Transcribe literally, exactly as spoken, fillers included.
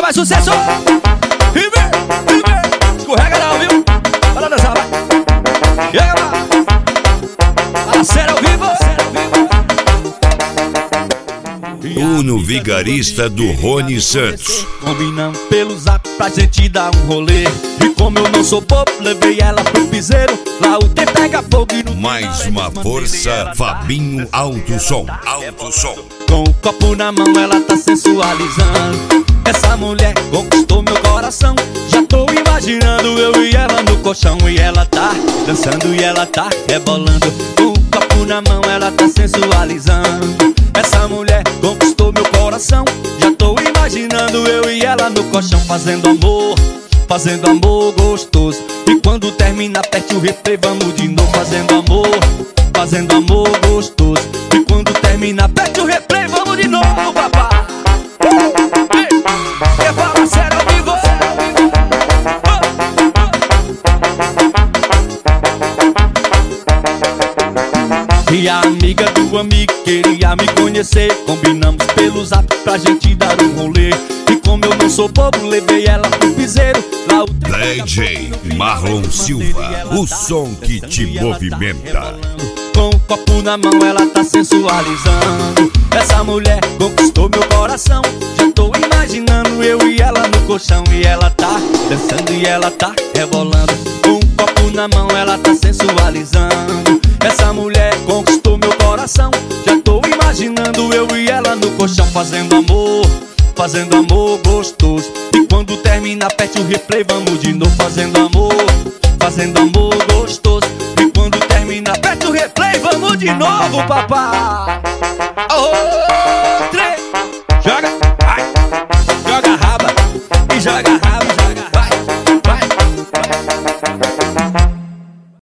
mais sucesso. E vem, e vem. Escorrega não, viu? Bora dançar, vai. Chega, vai. A série ao vivo. Uno Vigarista do Rony Santos. Combinamos pelo zap pra gente dar um rolê. E como eu não sou bobo, levei ela pro piseiro. Lá o tempo pega fogo e no Mais uma força, Fabinho Alto Som. Alto Som. Com o copo na mão ela tá sensualizando. Essa mulher conquistou meu coração. Já tô imaginando eu e ela no colchão. E ela tá dançando e ela tá rebolando. Com o copo na mão ela tá sensualizando. Essa mulher conquistou meu coração. Já tô imaginando eu e ela no colchão. Fazendo amor, fazendo amor gostoso. E quando termina aperte o replay, vamos de novo. Fazendo amor, fazendo amor gostoso. E quando termina aperte o replay, vamos de novo, papai. É fala sério ao vivo. E a amiga do amigo queria me conhecer. Combinamos pelo zap pra gente dar um rolê. E como eu não sou bobo, levei ela pro piseiro. Lá o D J Marlon Silva, o som que te movimenta. Com o copo na mão ela tá sensualizando. Essa mulher conquistou meu coração. Já tô imaginando eu e ela no colchão. E ela tá dançando e ela tá rebolando. Com o copo na mão ela tá sensualizando. Essa mulher conquistou meu coração. Já tô imaginando eu e ela no colchão. Fazendo amor, fazendo amor gostoso. E quando termina aperte o replay, vamos de novo. Fazendo amor, fazendo amor gostoso. E quando termina aperte o replay, vamos de novo, papai. Oh, três. Joga, vai. Joga a raba e joga a raba.